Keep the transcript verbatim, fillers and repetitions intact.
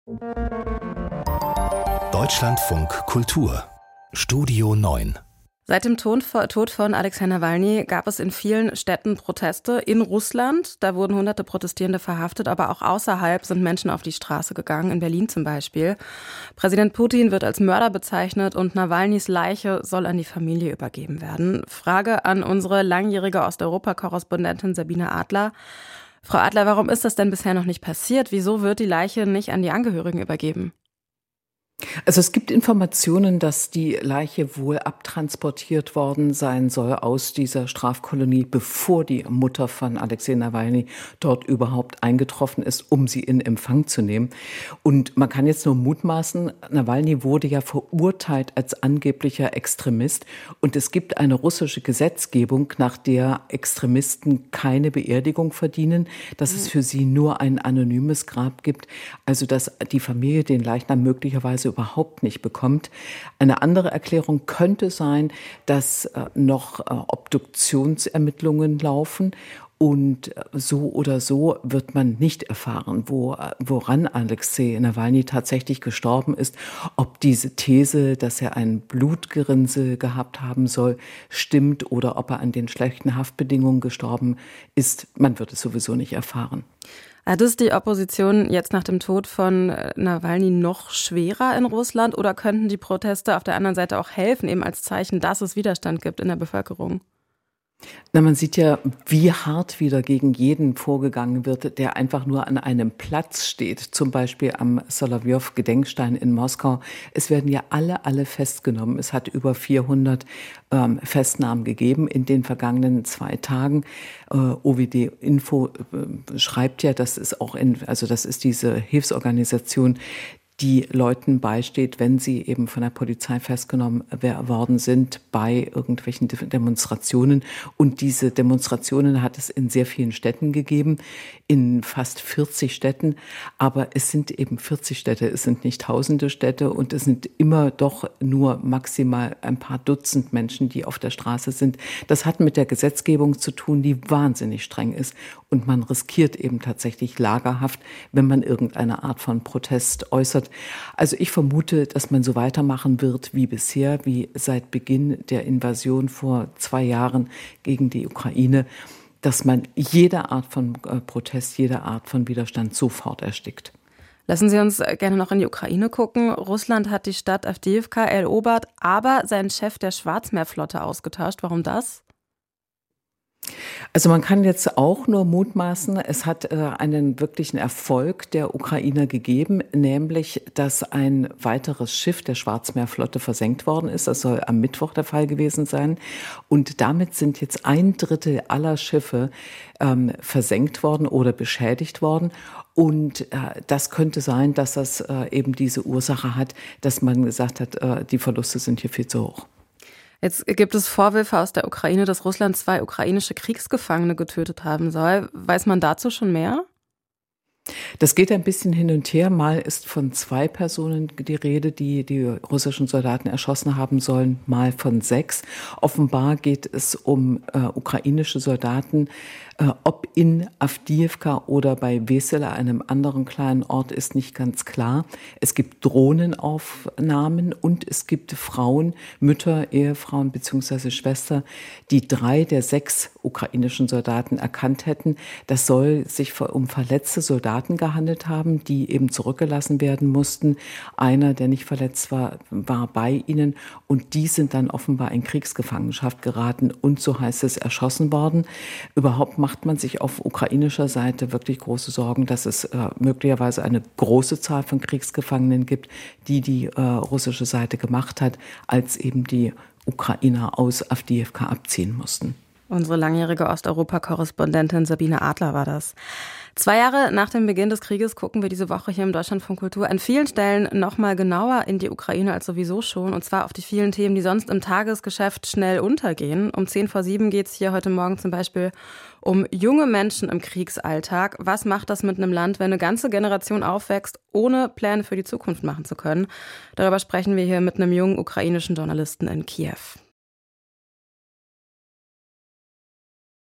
Deutschlandfunk Kultur Studio neun. Seit dem Tod von Alexei Nawalny gab es in vielen Städten Proteste in Russland. Da wurden hunderte Protestierende verhaftet, aber auch außerhalb sind Menschen auf die Straße gegangen, in Berlin zum Beispiel. Präsident Putin wird als Mörder bezeichnet und Nawalnys Leiche soll an die Familie übergeben werden. Frage an unsere langjährige Osteuropa-Korrespondentin Sabine Adler. Frau Adler, warum ist das denn bisher noch nicht passiert? Wieso wird die Leiche nicht an die Angehörigen übergeben? Also es gibt Informationen, dass die Leiche wohl abtransportiert worden sein soll aus dieser Strafkolonie, bevor die Mutter von Alexei Nawalny dort überhaupt eingetroffen ist, um sie in Empfang zu nehmen. Und man kann jetzt nur mutmaßen, Nawalny wurde ja verurteilt als angeblicher Extremist. Und es gibt eine russische Gesetzgebung, nach der Extremisten keine Beerdigung verdienen, dass es für sie nur ein anonymes Grab gibt. Also dass die Familie den Leichnam möglicherweise überhaupt nicht bekommt. Eine andere Erklärung könnte sein, dass äh, noch äh, Obduktionsermittlungen laufen und äh, so oder so wird man nicht erfahren, wo, äh, woran Alexei Nawalny tatsächlich gestorben ist. Ob diese These, dass er ein Blutgerinnsel gehabt haben soll, stimmt oder ob er an den schlechten Haftbedingungen gestorben ist, man wird es sowieso nicht erfahren. Hat es die Opposition jetzt nach dem Tod von Nawalny noch schwerer in Russland oder könnten die Proteste auf der anderen Seite auch helfen, eben als Zeichen, dass es Widerstand gibt in der Bevölkerung? Na, man sieht ja, wie hart wieder gegen jeden vorgegangen wird, der einfach nur an einem Platz steht, zum Beispiel am Solowjow-Gedenkstein in Moskau. Es werden ja alle, alle festgenommen. Es hat über vierhundert ähm, Festnahmen gegeben in den vergangenen zwei Tagen. Äh, O W D Info äh, schreibt ja, das ist auch in, also das ist diese Hilfsorganisation, die Leuten beisteht, wenn sie eben von der Polizei festgenommen worden sind bei irgendwelchen Demonstrationen. Und diese Demonstrationen hat es in sehr vielen Städten gegeben, in fast vierzig Städten. Aber es sind eben vierzig Städte, es sind nicht tausende Städte und es sind immer doch nur maximal ein paar Dutzend Menschen, die auf der Straße sind. Das hat mit der Gesetzgebung zu tun, die wahnsinnig streng ist. Und man riskiert eben tatsächlich Lagerhaft, wenn man irgendeine Art von Protest äußert. Also ich vermute, dass man so weitermachen wird wie bisher, wie seit Beginn der Invasion vor zwei Jahren gegen die Ukraine, dass man jede Art von Protest, jede Art von Widerstand sofort erstickt. Lassen Sie uns gerne noch in die Ukraine gucken. Russland hat die Stadt Awdijiwka erobert, aber seinen Chef der Schwarzmeerflotte ausgetauscht. Warum das? Also man kann jetzt auch nur mutmaßen, es hat äh, einen wirklichen Erfolg der Ukrainer gegeben, nämlich, dass ein weiteres Schiff der Schwarzmeerflotte versenkt worden ist. Das soll am Mittwoch der Fall gewesen sein. Und damit sind jetzt ein Drittel aller Schiffe ähm, versenkt worden oder beschädigt worden. Und äh, das könnte sein, dass das äh, eben diese Ursache hat, dass man gesagt hat, äh, die Verluste sind hier viel zu hoch. Jetzt gibt es Vorwürfe aus der Ukraine, dass Russland zwei ukrainische Kriegsgefangene getötet haben soll. Weiß man dazu schon mehr? Das geht ein bisschen hin und her. Mal ist von zwei Personen die Rede, die die russischen Soldaten erschossen haben sollen, mal von sechs. Offenbar geht es um äh, ukrainische Soldaten, äh, ob in Awdijiwka oder bei Wesela, einem anderen kleinen Ort, ist nicht ganz klar. Es gibt Drohnenaufnahmen und es gibt Frauen, Mütter, Ehefrauen bzw. Schwester, die drei der sechs ukrainischen Soldaten erkannt hätten. Das soll sich um verletzte Soldaten gehandelt haben, die eben zurückgelassen werden mussten. Einer, der nicht verletzt war, war bei ihnen und die sind dann offenbar in Kriegsgefangenschaft geraten und, so heißt es, erschossen worden. Überhaupt macht man sich auf ukrainischer Seite wirklich große Sorgen, dass es äh, möglicherweise eine große Zahl von Kriegsgefangenen gibt, die die äh, russische Seite gemacht hat, als eben die Ukrainer aus Awdijiwka abziehen mussten. Unsere langjährige Osteuropa-Korrespondentin Sabine Adler war das. Zwei Jahre nach dem Beginn des Krieges gucken wir diese Woche hier im Deutschlandfunk Kultur an vielen Stellen noch mal genauer in die Ukraine als sowieso schon. Und zwar auf die vielen Themen, die sonst im Tagesgeschäft schnell untergehen. Um zehn vor sieben geht es hier heute Morgen zum Beispiel um junge Menschen im Kriegsalltag. Was macht das mit einem Land, wenn eine ganze Generation aufwächst, ohne Pläne für die Zukunft machen zu können? Darüber sprechen wir hier mit einem jungen ukrainischen Journalisten in Kiew.